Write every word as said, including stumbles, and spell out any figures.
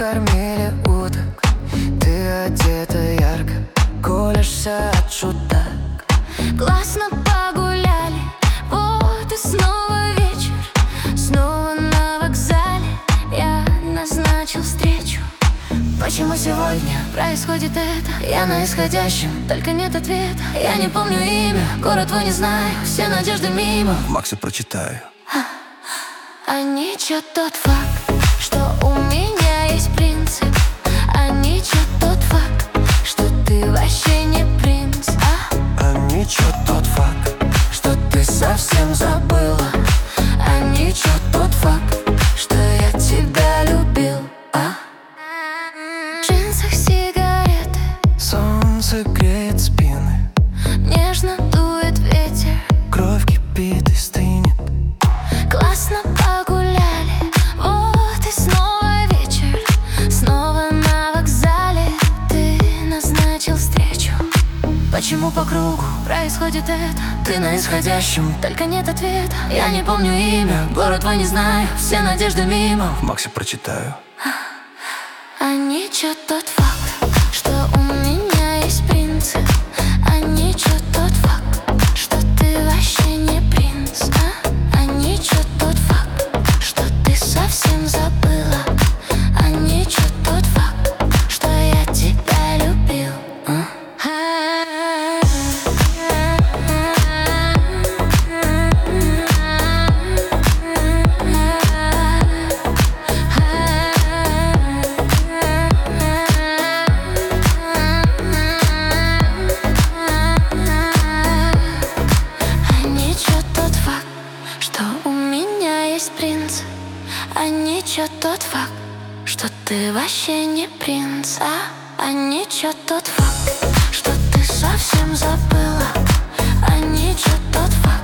кормили уток, ты одета ярко, колешься от шуток. Классно погуляли, вот и снова вечер, снова на вокзале я назначил встречу. Почему сегодня происходит это? Я на исходящем, только нет ответа. Я не помню имя, город твой не знаю, все надежды мимо. В Максе прочитаю. А ничего тот факт, что у меня есть принцип. А ничего тот факт, что ты вообще не принц. А, А ничего тот факт, что ты совсем забыла. А ничего тот факт, что я тебя любил. А, в джинсах сигареты, солнце греет спины, нежно дует ветер, кровь кипит и стынет. классно погуляли, вот и снова вечер, снова на вокзале ты назначил встречу. Почему по кругу происходит это? Ты на исходящем, только нет ответа. Я не помню имя, город твой не знаю, все надежды мимо. В Максе прочитаю. А ничего тот факт, что у меня есть принцип. А ничего тот факт, что ты вообще не принц. А, а ничего тот факт, что ты совсем забыла. А ничего тот факт, что я тебя любил. А? Принц, а ничего тот факт, что ты вообще не принц. А, а ничего тот факт, что ты совсем забыла. А ничего тот факт,